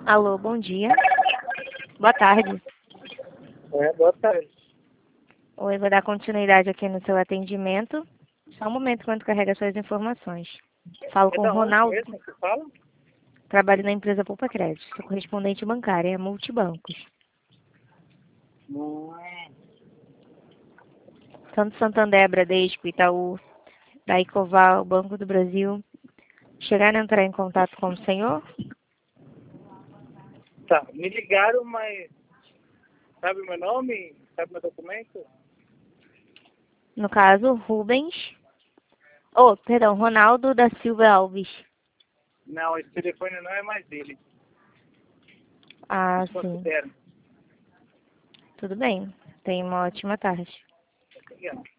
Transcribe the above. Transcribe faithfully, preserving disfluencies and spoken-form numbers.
Alô, bom dia. Boa tarde. É, boa tarde. Oi, vou dar continuidade aqui no seu atendimento. Só um momento enquanto carrega suas informações. Falo É com da o onde Ronaldo, mesmo que fala? trabalho na empresa Poupa Crédito, sou correspondente bancária, é multibancos. Hum, Tanto Santander, Bradesco, Itaú, Daicoval, Banco do Brasil. Chegaram a entrar em contato com o senhor? tá, me ligaram, mas sabe o meu nome? Sabe meu documento? No caso, Rubens. Oh, perdão, Ronaldo da Silva Alves. Não, esse telefone não é mais dele. Ah, sim. Considero. Tudo bem. Tenha uma ótima tarde. Obrigado.